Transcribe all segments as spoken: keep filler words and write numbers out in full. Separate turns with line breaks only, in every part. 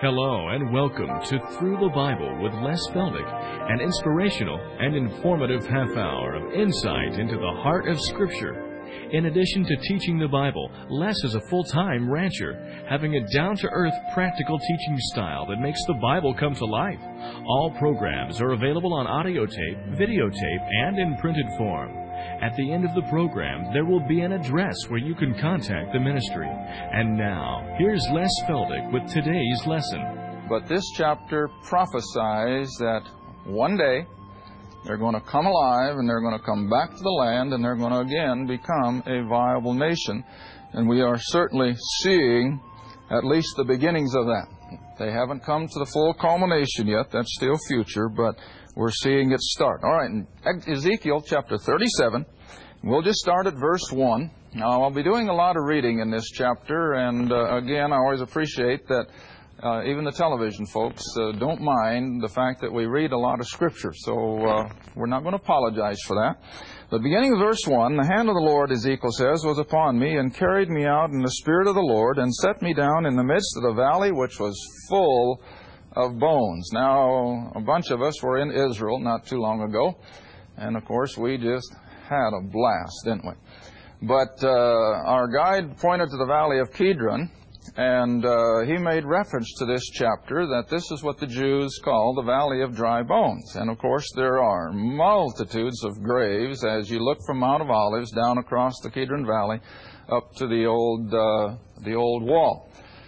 Hello and welcome to Through the Bible with Les Feldick, an inspirational and informative half hour of insight into the heart of Scripture. In addition to teaching the Bible, Les is a full-time rancher, having a down-to-earth practical teaching style that makes the Bible come to life. All programs are available on audio tape, videotape, and in printed form. At the end of the program, there will be an address where you can contact the ministry. And now, here's Les Feldick with today's lesson.
But this chapter prophesies that one day they're going to come alive and they're going to come back to the land and they're going to again become a viable nation. And we are certainly seeing at least the beginnings of that. They haven't come to the full culmination yet. That's still future, but we're seeing it start. All right, in Ezekiel chapter thirty-seven, we'll just start at verse one. Now, I'll be doing a lot of reading in this chapter, and uh, again, I always appreciate that uh, even the television folks uh, don't mind the fact that we read a lot of Scripture, so uh, we're not going to apologize for that. But beginning of verse one, the hand of the Lord, Ezekiel says, was upon me, and carried me out in the Spirit of the Lord, and set me down in the midst of the valley which was full of bones. Now, a bunch of us were in Israel not too long ago, and of course we just had a blast, didn't we? But uh, our guide pointed to the valley of Kidron, and uh, he made reference to this chapter that this is what the Jews call the valley of dry bones. And of course there are multitudes of graves as you look from Mount of Olives down across the Kidron Valley up to the old uh, the old wall.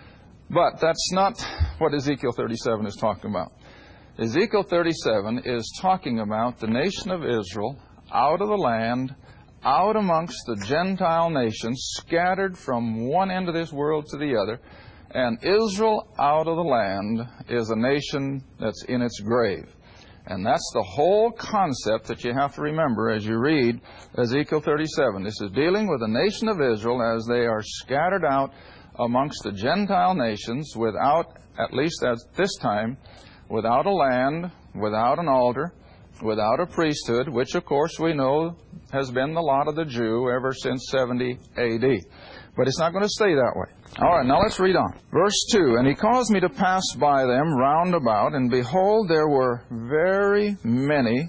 But that's not what Ezekiel thirty-seven is talking about. Ezekiel thirty-seven is talking about the nation of Israel out of the land, out amongst the Gentile nations, scattered from one end of this world to the other. And Israel out of the land is a nation that's in its grave. And that's the whole concept that you have to remember as you read Ezekiel thirty-seven. This is dealing with the nation of Israel as they are scattered out amongst the Gentile nations without, at least at this time, without a land, without an altar, without a priesthood, which of course we know has been the lot of the Jew ever since seventy A D. But it's not going to stay that way. All right, now let's read on. Verse two, and he caused me to pass by them round about, and behold, there were very many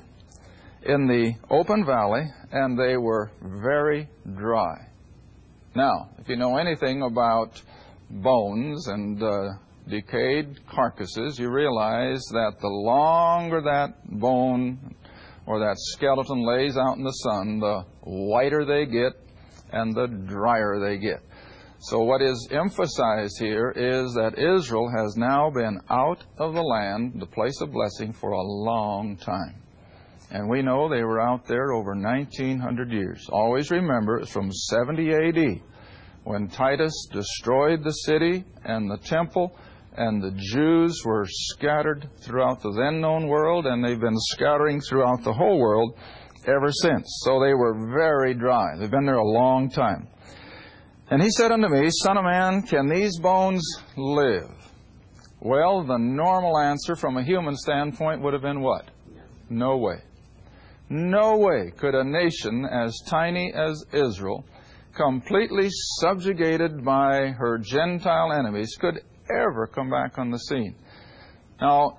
in the open valley, and they were very dry. Now, if you know anything about bones and uh, decayed carcasses, you realize that the longer that bone or that skeleton lays out in the sun, the whiter they get and the drier they get. So what is emphasized here is that Israel has now been out of the land, the place of blessing, for a long time. And we know they were out there over nineteen hundred years. Always remember, it's from seventy A D when Titus destroyed the city and the temple, and the Jews were scattered throughout the then-known world, and they've been scattering throughout the whole world ever since. So they were very dry. They've been there a long time. And he said unto me, Son of man, can these bones live? Well, the normal answer from a human standpoint would have been what? No way. No way could a nation as tiny as Israel, completely subjugated by her Gentile enemies, could ever come back on the scene. Now,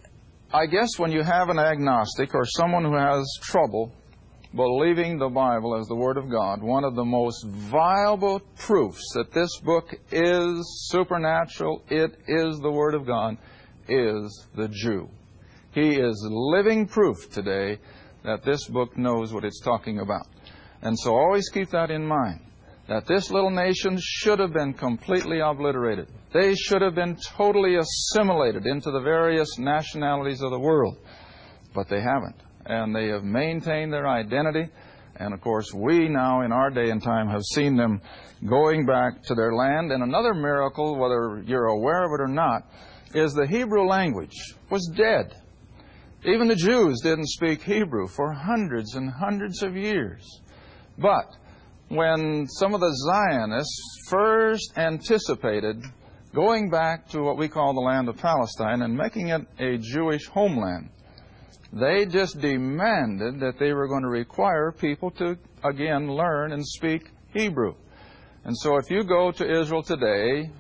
I guess when you have an agnostic or someone who has trouble believing the Bible as the Word of God, one of the most viable proofs that this book is supernatural, it is the Word of God, is the Jew. He is living proof today that this book knows what it's talking about. And so always keep that in mind, that this little nation should have been completely obliterated. They should have been totally assimilated into the various nationalities of the world. But they haven't. And they have maintained their identity. And of course, we now in our day and time have seen them going back to their land. And another miracle, whether you're aware of it or not, is the Hebrew language was dead. Even the Jews didn't speak Hebrew for hundreds and hundreds of years. But when some of the Zionists first anticipated going back to what we call the land of Palestine and making it a Jewish homeland, they just demanded that they were going to require people to, again, learn and speak Hebrew. And so if you go to Israel today,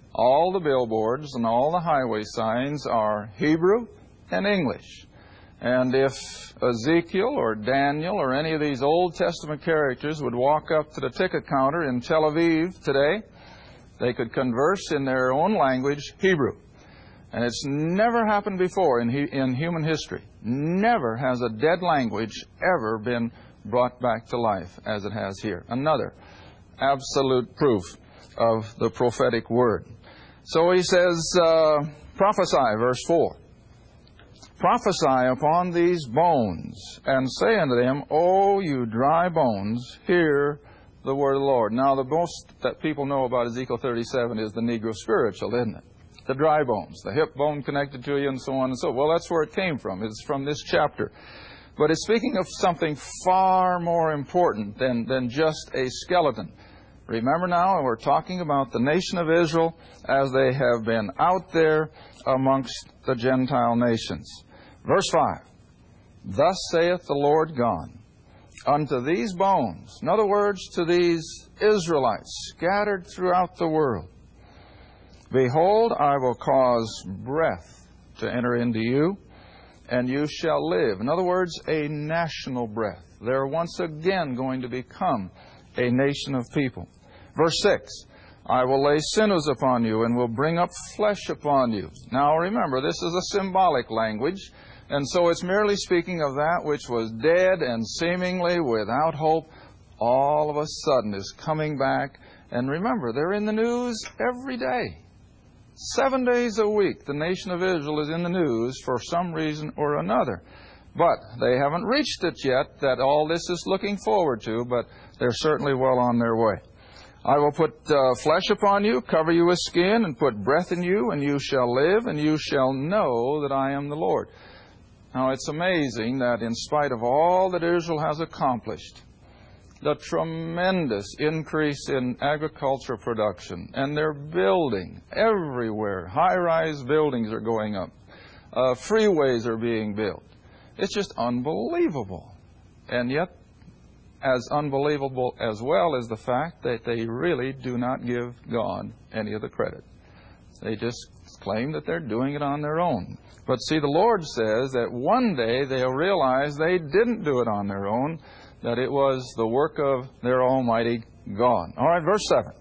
All the billboards and all the highway signs are Hebrew and English. And if Ezekiel or Daniel or any of these Old Testament characters would walk up to the ticket counter in Tel Aviv today, they could converse in their own language, Hebrew. And it's never happened before in, in human history. Never has a dead language ever been brought back to life as it has here. Another absolute proof of the prophetic word. So he says, uh, prophesy, verse four. Prophesy upon these bones, and say unto them, O you dry bones, hear the word of the Lord. Now, the most that people know about Ezekiel thirty-seven is the Negro spiritual, isn't it? The dry bones, the hip bone connected to you, and so on and so on. Well, that's where it came from. It's from this chapter. But it's speaking of something far more important than, than just a skeleton. Remember now, we're talking about the nation of Israel as they have been out there amongst the Gentile nations. Verse five, Thus saith the Lord God, unto these bones, in other words, to these Israelites scattered throughout the world, Behold, I will cause breath to enter into you, and you shall live. In other words, a national breath. They're once again going to become a nation of people. Verse six, I will lay sinews upon you, and will bring up flesh upon you. Now remember, this is a symbolic language, and so it's merely speaking of that which was dead and seemingly without hope, all of a sudden is coming back. And remember, they're in the news every day. Seven days a week, the nation of Israel is in the news for some reason or another. But they haven't reached it yet that all this is looking forward to, but they're certainly well on their way. I will put uh, flesh upon you, cover you with skin, and put breath in you, and you shall live, and you shall know that I am the Lord. Now, it's amazing that in spite of all that Israel has accomplished, the tremendous increase in agricultural production, and they're building everywhere. High-rise buildings are going up. Uh, freeways are being built. It's just unbelievable. And yet, as unbelievable as well is the fact that they really do not give God any of the credit. They just claim that they're doing it on their own. But see, the Lord says that one day they'll realize they didn't do it on their own, that it was the work of their Almighty God. All right, verse seven.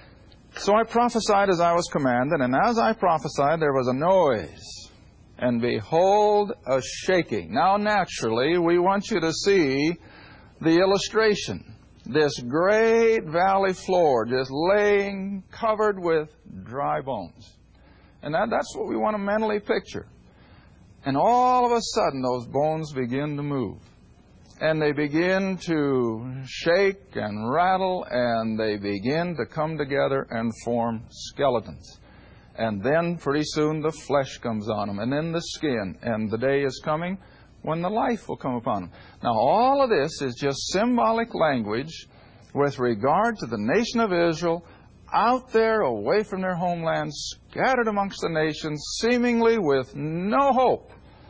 So I prophesied as I was commanded, and as I prophesied there was a noise, and behold, a shaking. Now, naturally, we want you to see the illustration. This great valley floor just laying covered with dry bones. And that, that's what we want to mentally picture. And all of a sudden, those bones begin to move. And they begin to shake and rattle, and they begin to come together and form skeletons. And then pretty soon the flesh comes on them, and then the skin, and the day is coming when the life will come upon them. Now, all of this is just symbolic language with regard to the nation of Israel out there away from their homeland, scattered amongst the nations, seemingly with no hope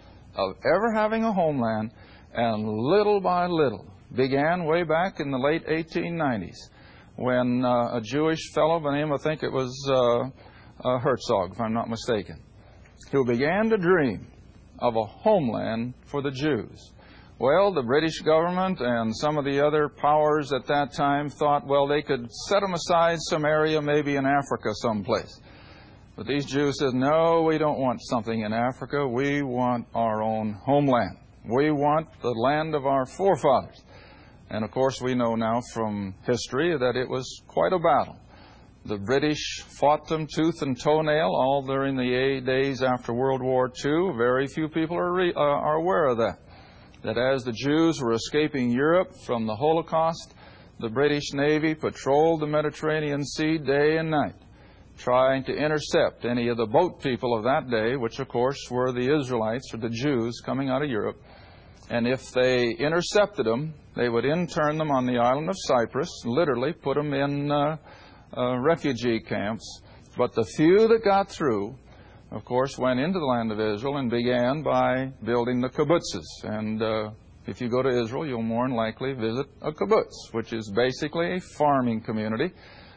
of ever having a homeland, and little by little began way back in the late eighteen nineties when uh, a Jewish fellow by the name, I think it was uh, uh, Herzog, if I'm not mistaken, who began to dream of a homeland for the Jews. Well, the British government and some of the other powers at that time thought, well, they could set them aside some area, maybe in Africa someplace. But these Jews said, no, we don't want something in Africa. We want our own homeland. We want the land of our forefathers. And of course, we know now from history that it was quite a battle. The British fought them tooth and toenail all during the days after World War Two. Very few people are, re, uh, are aware of that. That as the Jews were escaping Europe from the Holocaust, the British Navy patrolled the Mediterranean Sea day and night, trying to intercept any of the boat people of that day, which of course were the Israelites or the Jews coming out of Europe. And if they intercepted them, they would intern them on the island of Cyprus, literally put them in uh, uh, refugee camps. But the few that got through, of course, went into the land of Israel and began by building the kibbutzes. And uh, if you go to Israel, you'll more than likely visit a kibbutz, which is basically a farming community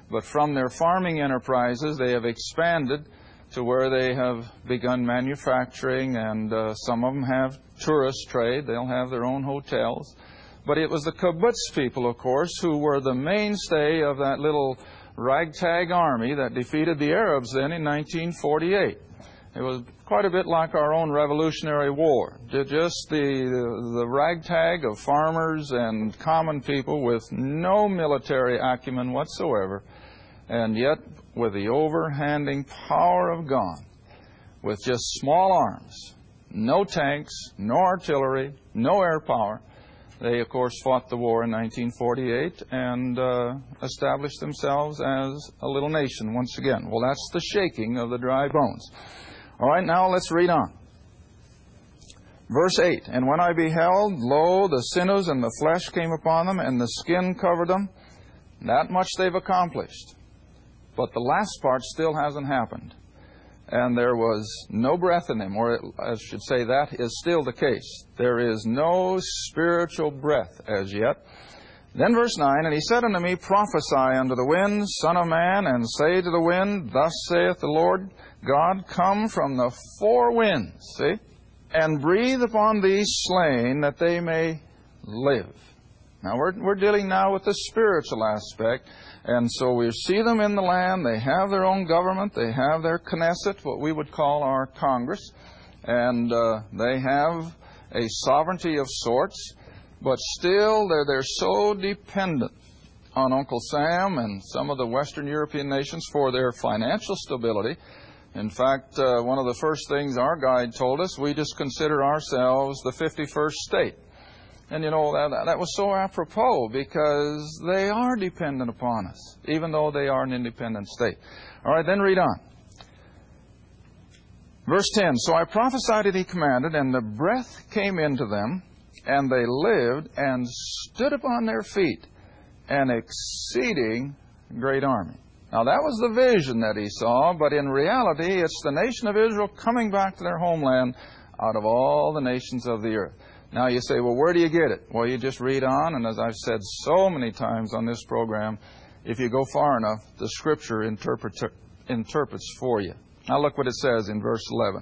But from their farming enterprises, they have expanded to where they have begun manufacturing, and uh, some of them have tourist trade. They'll have their own hotels. But it was the kibbutz people, of course, who were the mainstay of that little ragtag army that defeated the Arabs then in nineteen forty-eight. It was quite a bit like our own Revolutionary War. Just the, the, the ragtag of farmers and common people with no military acumen whatsoever, and yet with the overhanding power of God, with just small arms, no tanks, no artillery, no air power. They, of course, fought the war in nineteen forty-eight and uh, established themselves as a little nation once again. Well, that's the shaking of the dry bones. All right, now let's read on. Verse eight, and when I beheld, lo, the sinews and the flesh came upon them, and the skin covered them. That much they've accomplished. But the last part still hasn't happened. And there was no breath in them, or I should say that is still the case. There is no spiritual breath as yet. Then verse nine, and he said unto me, prophesy unto the wind, son of man, and say to the wind, thus saith the Lord God, come from the four winds, see, and breathe upon these slain that they may live. Now we're, we're dealing now with the spiritual aspect, and so we see them in the land. They have their own government. They have their Knesset, what we would call our Congress, and uh, they have a sovereignty of sorts. But still, they're, they're so dependent on Uncle Sam and some of the Western European nations for their financial stability. In fact, uh, one of the first things our guide told us, we just consider ourselves the fifty-first state. And, you know, that, that was so apropos because they are dependent upon us, even though they are an independent state. All right, then read on. Verse ten, so I prophesied and he commanded, and the breath came into them, and they lived and stood upon their feet, an exceeding great army. Now that was the vision that he saw, but in reality it's the nation of Israel coming back to their homeland out of all the nations of the earth. Now you say, well, where do you get it? Well, you just read on, and as I've said so many times on this program, if you go far enough, the Scripture interpret, interprets for you. Now look what it says in verse eleven.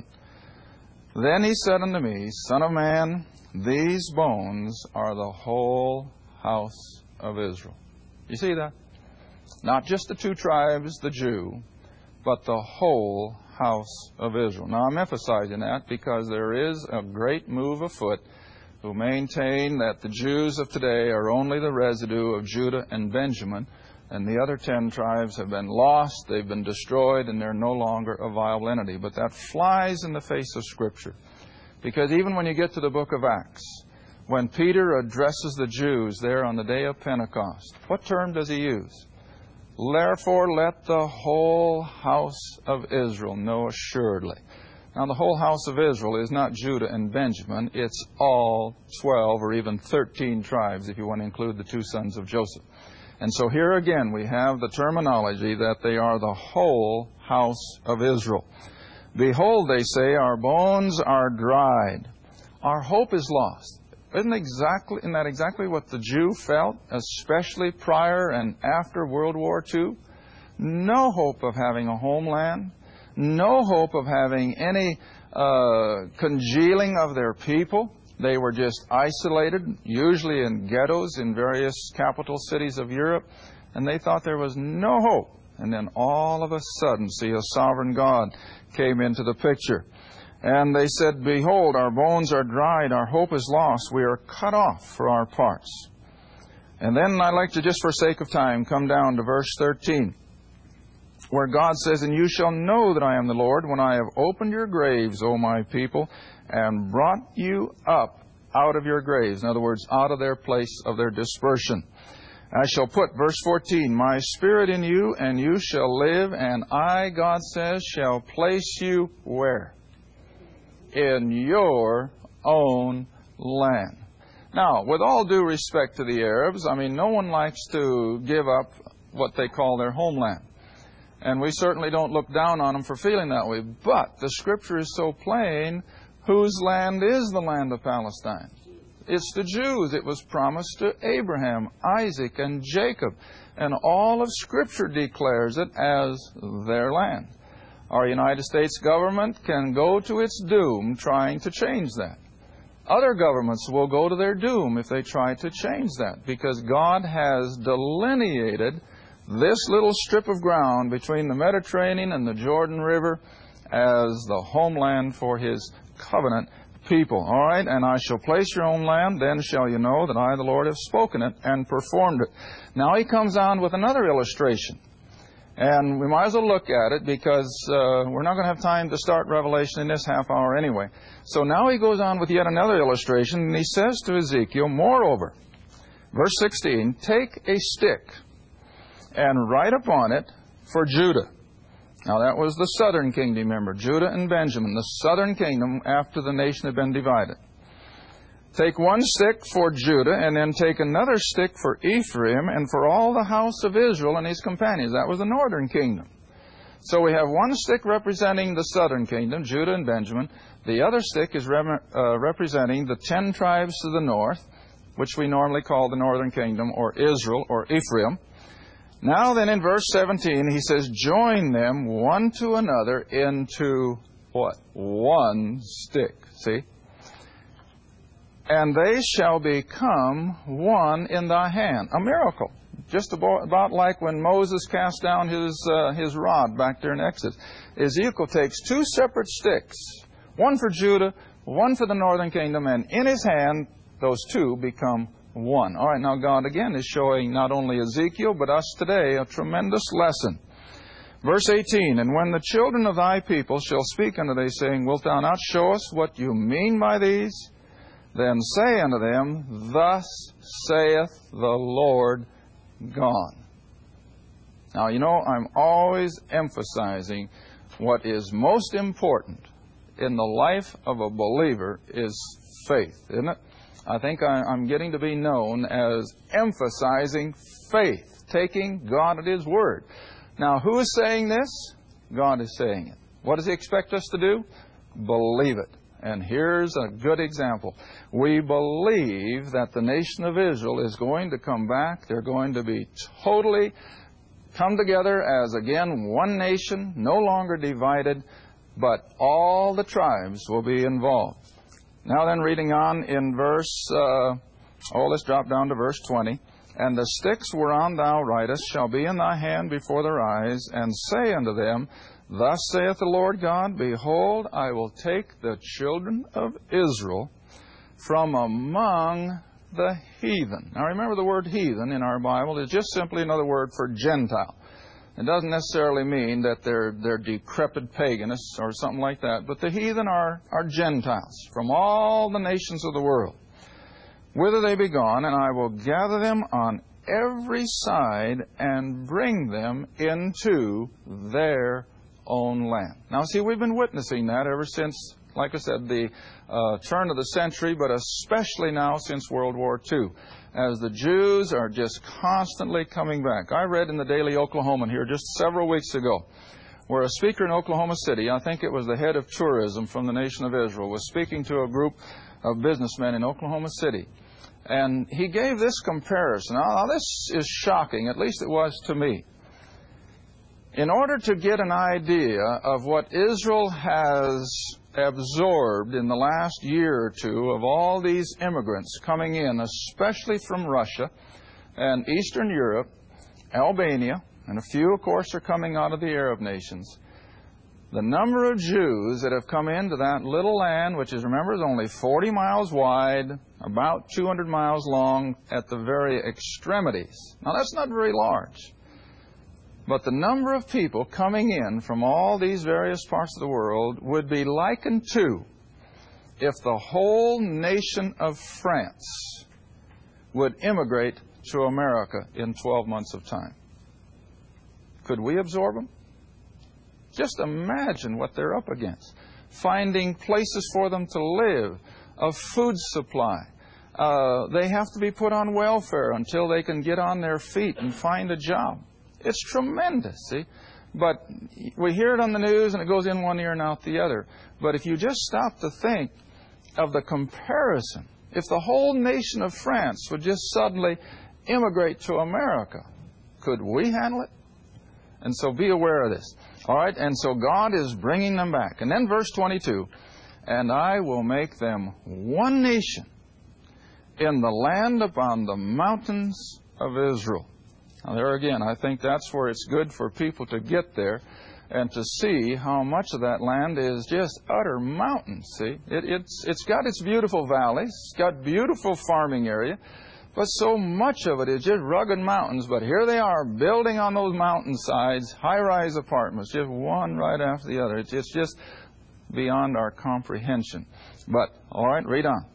Then he said unto me, Son of man, these bones are the whole house of Israel. You see that? Not just the two tribes, the Jew, but the whole house of Israel. Now I'm emphasizing that because there is a great move afoot who maintain that the Jews of today are only the residue of Judah and Benjamin, and the other ten tribes have been lost, they've been destroyed, and they're no longer a viable entity. But that flies in the face of Scripture. Because even when you get to the book of Acts, when Peter addresses the Jews there on the day of Pentecost, what term does he use? Therefore let the whole house of Israel know assuredly. Now the whole house of Israel is not Judah and Benjamin, it's all twelve or even thirteen tribes if you want to include the two sons of Joseph. And so here again we have the terminology that they are the whole house of Israel. Behold, they say, our bones are dried. Our hope is lost. Isn't, exactly, isn't that exactly what the Jew felt, especially prior and after World War Two? No hope of having a homeland. No hope of having any uh, congealing of their people. They were just isolated, usually in ghettos in various capital cities of Europe, and they thought there was no hope. And then all of a sudden, see, a sovereign God came into the picture. And they said, behold, our bones are dried, our hope is lost, we are cut off for our parts. And then I'd like to, just for sake of time, come down to verse thirteen, where God says, and you shall know that I am the Lord when I have opened your graves, O my people, and brought you up out of your graves. In other words, out of their place of their dispersion. I shall put, verse fourteen, my spirit in you, and you shall live, and I, God says, shall place you where? In your own land. Now, with all due respect to the Arabs, I mean, no one likes to give up what they call their homeland. And we certainly don't look down on them for feeling that way. But the Scripture is so plain, whose land is the land of Palestine? It's the Jews. It was promised to Abraham, Isaac, and Jacob. And all of Scripture declares it as their land. Our United States government can go to its doom trying to change that. Other governments will go to their doom if they try to change that, because God has delineated this little strip of ground between the Mediterranean and the Jordan River as the homeland for His covenant people. All right, and I shall place your own land, then shall you know that I, the Lord, have spoken it and performed it. Now He comes on with another illustration. And we might as well look at it because uh, we're not going to have time to start Revelation in this half hour anyway. So now He goes on with yet another illustration, and He says to Ezekiel, moreover, verse sixteen, take a stick and write upon it for Judah. Now that was the southern kingdom, remember, Judah and Benjamin, the southern kingdom after the nation had been divided. Take one stick for Judah, and then take another stick for Ephraim, and for all the house of Israel and his companions. That was the northern kingdom. So we have one stick representing the southern kingdom, Judah and Benjamin. The other stick is rem- uh, representing the ten tribes to the north, which we normally call the northern kingdom, or Israel, or Ephraim. Now then in verse seventeen, he says, join them one to another into what? One stick. See? And they shall become one in thy hand. A miracle. Just about like when Moses cast down his uh, his rod back there in Exodus. Ezekiel takes two separate sticks, one for Judah, one for the northern kingdom, and in his hand, those two become one. All right, now God again is showing not only Ezekiel, but us today a tremendous lesson. Verse eighteen, and when the children of thy people shall speak unto thee, saying, wilt thou not show us what you mean by these? Then say unto them, thus saith the Lord God. Now, you know, I'm always emphasizing what is most important in the life of a believer is faith, isn't it? I think I, I'm getting to be known as emphasizing faith, taking God at His word. Now, who is saying this? God is saying it. What does He expect us to do? Believe it. And here's a good example. We believe that the nation of Israel is going to come back. They're going to be totally come together as, again, one nation, no longer divided, but all the tribes will be involved. Now then, reading on in verse, uh, oh, let's drop down to verse twenty. And the sticks whereon thou writest shall be in thy hand before their eyes, and say unto them, thus saith the Lord God, behold, I will take the children of Israel from among the heathen. Now remember, the word heathen in our Bible is just simply another word for Gentile. It doesn't necessarily mean that they're, they're decrepit paganists or something like that, but the heathen are, are Gentiles from all the nations of the world. Whither they be gone, and I will gather them on every side and bring them into their own land. Now, see, we've been witnessing that ever since, like I said, the uh, turn of the century, but especially now since World War Two, as the Jews are just constantly coming back. I read in the Daily Oklahoman here just several weeks ago, where a speaker in Oklahoma City, I think it was the head of tourism from the nation of Israel, was speaking to a group of businessmen in Oklahoma City. And he gave this comparison. Now, this is shocking, at least it was to me. In order to get an idea of what Israel has absorbed in the last year or two of all these immigrants coming in, especially from Russia and Eastern Europe, Albania, and a few, of course, are coming out of the Arab nations, the number of Jews that have come into that little land, which is, remember, is only forty miles wide, about two hundred miles long at the very extremities. Now, that's not very large. But the number of people coming in from all these various parts of the world would be likened to if the whole nation of France would immigrate to America in twelve months of time. Could we absorb them? Just imagine what they're up against. Finding places for them to live, a food supply. Uh, they have to be put on welfare until they can get on their feet and find a job. It's tremendous, see? But we hear it on the news and it goes in one ear and out the other. But if you just stop to think of the comparison, if the whole nation of France would just suddenly immigrate to America, could we handle it? And so be aware of this. All right, and so God is bringing them back. And then verse twenty-two, and I will make them one nation in the land upon the mountains of Israel. Now there again, I think that's where it's good for people to get there and to see how much of that land is just utter mountains. See, it, it's it's got its beautiful valleys, it's got beautiful farming area, but so much of it is just rugged mountains. But here they are building on those mountainsides, high-rise apartments, just one right after the other. It's, it's just beyond our comprehension. But, all right, read on.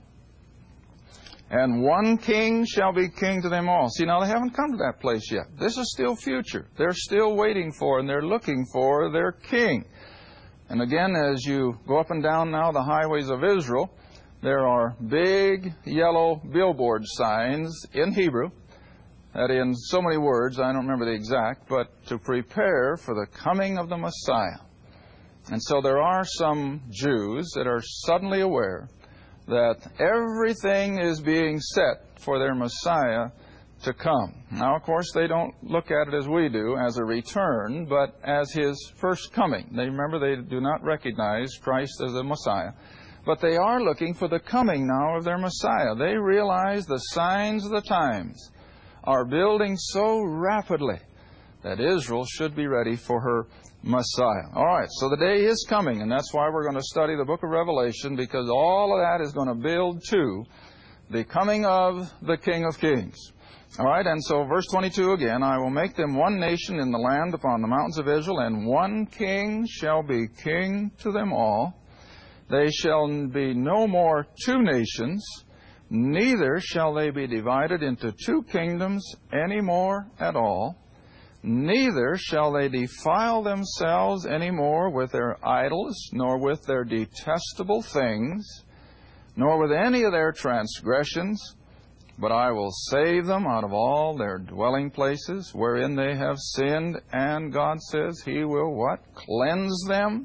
And one king shall be king to them all. See, now they haven't come to that place yet. This is still future. They're still waiting for and they're looking for their king. And again, as you go up and down now the highways of Israel, there are big yellow billboard signs in Hebrew, that in so many words, I don't remember the exact, but to prepare for the coming of the Messiah. And so there are some Jews that are suddenly aware that everything is being set for their Messiah to come. Now, of course, they don't look at it as we do, as a return, but as His first coming. They remember they do not recognize Christ as the Messiah, but they are looking for the coming now of their Messiah. They realize the signs of the times are building so rapidly that Israel should be ready for her Messiah. All right, so the day is coming, and that's why we're going to study the book of Revelation, because all of that is going to build to the coming of the King of Kings. All right, and so verse twenty-two again, I will make them one nation in the land upon the mountains of Israel, and one king shall be king to them all. They shall be no more two nations, neither shall they be divided into two kingdoms any more at all. Neither shall they defile themselves any more with their idols, nor with their detestable things, nor with any of their transgressions, but I will save them out of all their dwelling places wherein they have sinned, and God says He will what? Cleanse them.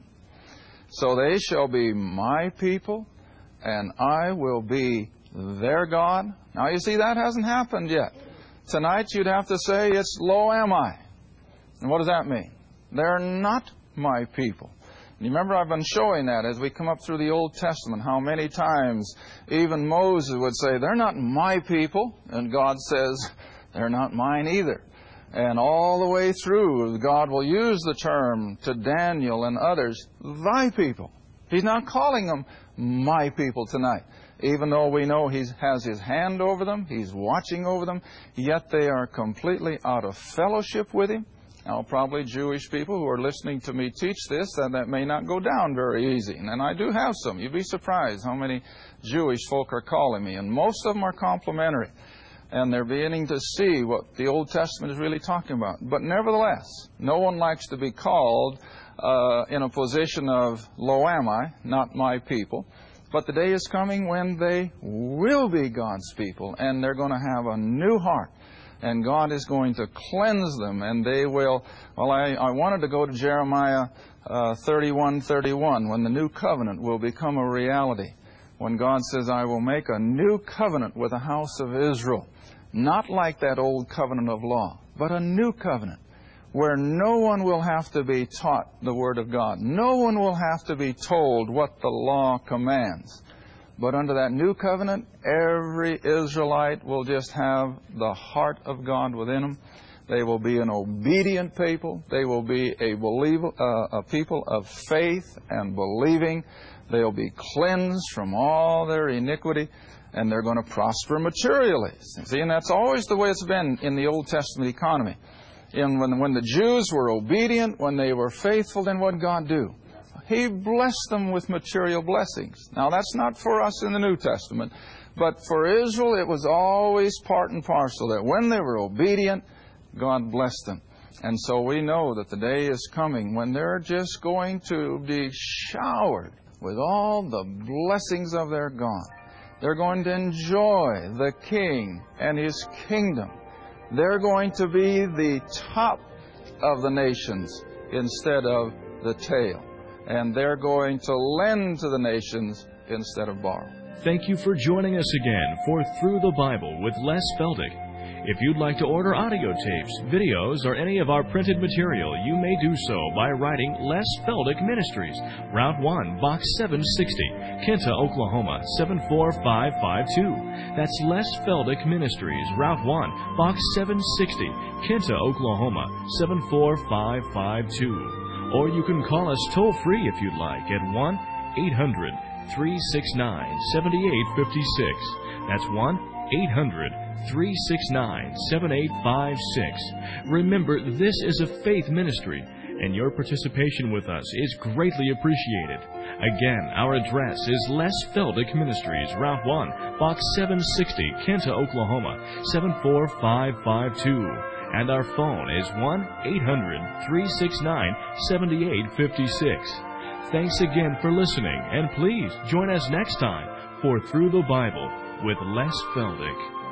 So they shall be my people, and I will be their God. Now you see, that hasn't happened yet. Tonight you'd have to say, it's lo am I. And what does that mean? They're not my people. And you remember I've been showing that as we come up through the Old Testament, how many times even Moses would say, they're not my people. And God says, they're not mine either. And all the way through, God will use the term to Daniel and others, thy people. He's not calling them my people tonight. Even though we know He has His hand over them, He's watching over them, yet they are completely out of fellowship with Him. Now, probably Jewish people who are listening to me teach this, that that may not go down very easy. And I do have some. You'd be surprised how many Jewish folk are calling me. And most of them are complimentary. And they're beginning to see what the Old Testament is really talking about. But nevertheless, no one likes to be called uh, in a position of, lo am I, not my people. But the day is coming when they will be God's people, and they're going to have a new heart. And God is going to cleanse them, and they will... Well, I, I wanted to go to Jeremiah uh, thirty-one thirty-one, when the new covenant will become a reality. When God says, I will make a new covenant with the house of Israel. Not like that old covenant of law, but a new covenant, where no one will have to be taught the Word of God. No one will have to be told what the law commands. But under that new covenant, every Israelite will just have the heart of God within them. They will be an obedient people. They will be a, believer, uh, a people of faith and believing. They'll be cleansed from all their iniquity, and they're going to prosper materially. See, and that's always the way it's been in the Old Testament economy. And when, when the Jews were obedient, when they were faithful, then what did God do? He blessed them with material blessings. Now, that's not for us in the New Testament, but for Israel, it was always part and parcel that when they were obedient, God blessed them. And so we know that the day is coming when they're just going to be showered with all the blessings of their God. They're going to enjoy the King and His kingdom. They're going to be the top of the nations instead of the tail. And they're going to lend to the nations instead of borrow.
Thank you for joining us again for Through the Bible with Les Feldick. If you'd like to order audio tapes, videos, or any of our printed material, you may do so by writing Les Feldick Ministries, Route one, Box seven sixty, Kinta, Oklahoma, seven four five five two. That's Les Feldick Ministries, Route one, Box seven sixty, Kinta, Oklahoma, seven four five five two. Or you can call us toll-free if you'd like at one eight hundred, three six nine, seven eight five six. That's one eight hundred, three six nine, seven eight five six. Remember, this is a faith ministry, and your participation with us is greatly appreciated. Again, our address is Les Feldick Ministries, Route one, Box seven sixty, Kinta, Oklahoma, seven four five five two. And our phone is one eight hundred, three six nine, seven eight five six. Thanks again for listening, and please join us next time for Through the Bible with Les Feldick.